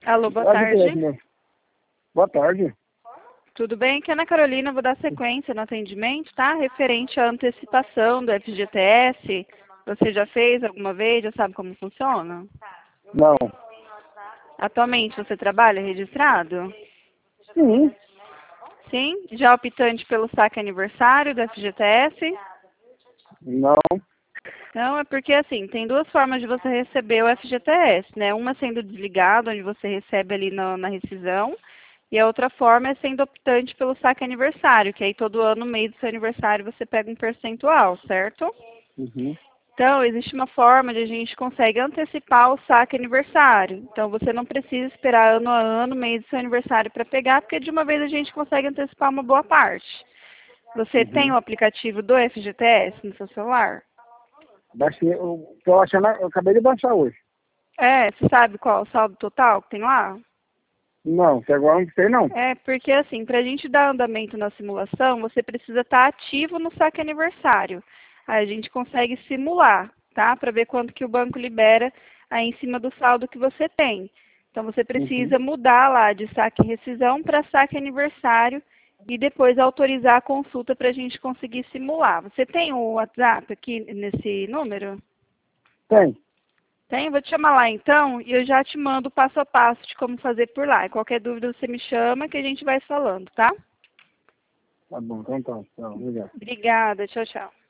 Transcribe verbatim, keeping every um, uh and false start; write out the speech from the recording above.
Alô, boa Pode tarde. ver, né? Boa tarde. Tudo bem? Aqui é Ana Carolina, vou dar sequência no atendimento, tá? Referente à antecipação do F G T S. Você já fez alguma vez? Já sabe como funciona? Não. Atualmente você trabalha registrado? Sim. Sim? Já optante pelo saque aniversário do F G T S? Não. Não, é porque assim, tem duas formas de você receber o F G T S, né? Uma sendo desligado, onde você recebe ali na, na rescisão, e a outra forma é sendo optante pelo saque aniversário, que aí todo ano, no mês do seu aniversário, você pega um percentual, certo? Uhum. Então, existe uma forma de a gente consegue antecipar o saque aniversário. Então, você não precisa esperar ano a ano, mês do seu aniversário para pegar, porque de uma vez a gente consegue antecipar uma boa parte. Você tem Uhum. o aplicativo do F G T S no seu celular? Baixei, eu tô achando, eu acabei de baixar hoje. É, você sabe qual é o saldo total que tem lá? Não, até agora não sei não. É, porque assim, para a gente dar andamento na simulação, você precisa estar ativo no saque aniversário. Aí a gente consegue simular, tá? Para ver quanto que o banco libera aí em cima do saldo que você tem. Então você Uhum. precisa mudar lá de saque rescisão para saque aniversário e depois autorizar a consulta para a gente conseguir simular. Você tem o WhatsApp aqui nesse número? Tem. Tem? Vou te chamar lá então e eu já te mando o passo a passo de como fazer por lá. E qualquer dúvida você me chama que a gente vai falando, tá? Tá bom, então tá. Tá, obrigado. Obrigada, tchau, tchau.